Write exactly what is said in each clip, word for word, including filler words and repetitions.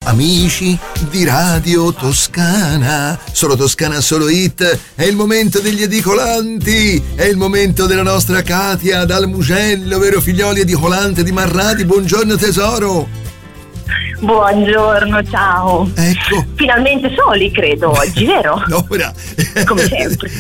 amici di Radio Toscana, solo Toscana, solo hit, è il momento degli edicolanti, è il momento della nostra Katia dal Mugello, vero figlioli edicolante di Marradi, buongiorno tesoro. Buongiorno, ciao. Ecco. Finalmente soli, credo, oggi, vero? No, ora. Come sempre.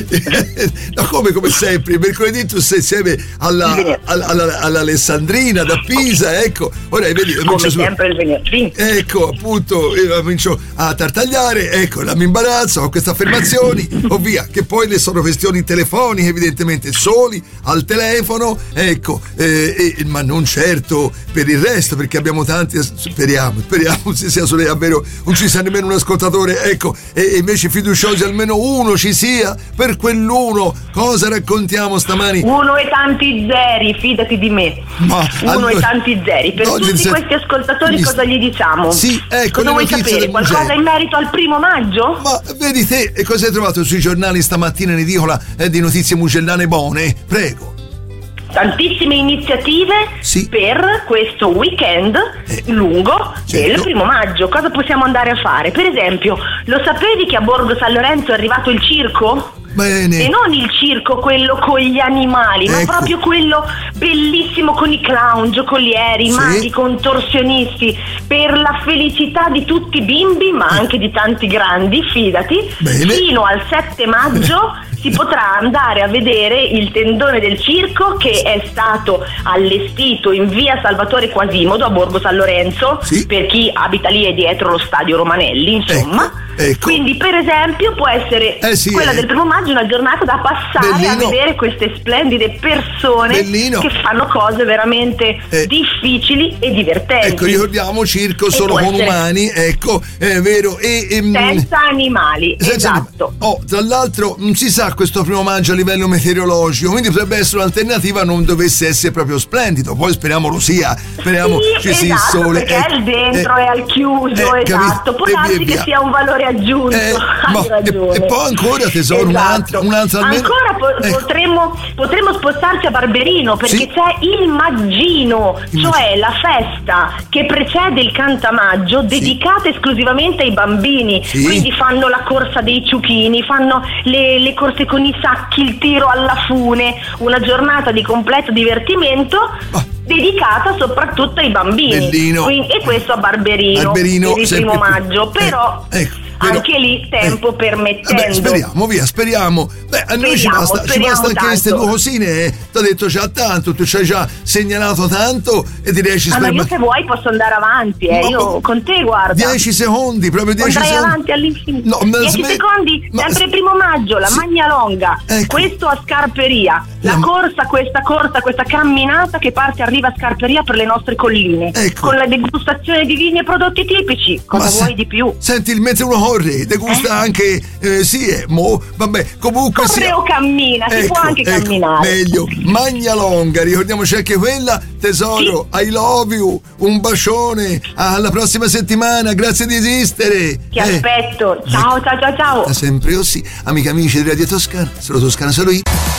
No, come, come sempre. Mercoledì tu sei insieme alla, alla, alla, all'Alessandrina da Pisa, ecco. Ora vedi. Come sempre il venerdì. Ecco, appunto, io comincio a tartagliare, ecco, la mi imbarazzo, ho queste affermazioni, o via, che poi le sono questioni telefoniche, evidentemente, soli, al telefono, ecco, eh, eh, ma non certo per il resto, perché abbiamo tanti, speriamo. Speriamo ci sia solo davvero, non ci sia nemmeno un ascoltatore, ecco, e invece fiduciosi almeno uno ci sia, per quell'uno cosa raccontiamo stamani? Uno e tanti zeri, fidati di me. Ma, uno allora, e tanti zeri, per tutti se... questi ascoltatori mi... cosa gli diciamo? Sì, ecco, cosa vuoi sapere? Qualcosa in merito al primo maggio? Ma vedi te, e cosa hai trovato sui giornali stamattina in edicola eh, di notizie mugellane buone? Prego. Tantissime iniziative sì. per questo weekend eh, lungo certo. del primo maggio. Cosa possiamo andare a fare? Per esempio, lo sapevi che a Borgo San Lorenzo è arrivato il circo? Bene. E non il circo quello con gli animali, ecco. ma proprio quello bellissimo con i clown, giocolieri, sì. maghi, contorsionisti, per la felicità di tutti i bimbi, ma anche di tanti grandi, fidati. Bene. Fino al sette maggio si potrà andare a vedere il tendone del circo che è stato allestito in via Salvatore Quasimodo a Borgo San Lorenzo, sì. per chi abita lì e dietro lo stadio Romanelli, insomma. Ecco. Ecco. Quindi per esempio può essere eh sì, quella eh. del primo maggio una giornata da passare Bellino. a vedere queste splendide persone Bellino. che fanno cose veramente eh. difficili e divertenti. Ecco, ricordiamo circo e solo con umani, ecco, è vero, e, e senza animali, senza esatto. Anim- oh, tra l'altro non si sa questo primo maggio a livello meteorologico, quindi potrebbe essere un'alternativa, non dovesse essere proprio splendido, poi speriamo lo sia, speriamo sì, ci esatto, sia il sole. Perché è il dentro, eh, è al chiuso, eh, esatto, può darsi che sia un valore aggiunto. Eh, Hai ragione. E, e poi ancora tesoro, esatto. un'altra, un'altra almeno. Ancora po- eh. potremmo, potremmo spostarci a Barberino perché sì. c'è il Maggino, il cioè Maggino. la festa che precede il Cantamaggio, sì. dedicata esclusivamente ai bambini. Sì. Quindi fanno la corsa dei ciuchini, fanno le, le corse con i sacchi, il tiro alla fune, una giornata di completo divertimento. Oh. dedicata soprattutto ai bambini. Quindi, e questo a Barberino, Barberino per il primo maggio, però eh, ecco, però, anche lì tempo eh, permettendo. Beh, speriamo, via, speriamo. Beh, a noi speriamo, ci basta, ci basta anche queste due cosine. Eh. Ti ho detto già tanto, tu ci hai già segnalato tanto e direi ci speriamo. Ma io se vuoi posso andare avanti, eh. io con te guarda. dieci secondi, proprio dieci Andrai secondi. avanti all'infinito. No, dieci sm- secondi, ma, sempre il primo maggio, la sì. Magna Longa, ecco. questo a Scarperia. La, la corsa, questa corsa, questa camminata che parte e arriva a Scarperia per le nostre colline, ecco. con la degustazione di vini e prodotti tipici. Cosa ma vuoi se, di più? Senti, il mentre uno corre, degusta eh? anche eh, sì, eh, mo, vabbè, comunque corre sia... o cammina, ecco, si può anche ecco, camminare. Meglio, Magna Longa, ricordiamoci anche quella, tesoro, sì. I love you, un bacione, alla prossima settimana, grazie di esistere. Ti eh. aspetto, ciao, ciao, ciao, ciao. Da sempre così, amiche amici di Radio Toscana, solo Toscana, solo io.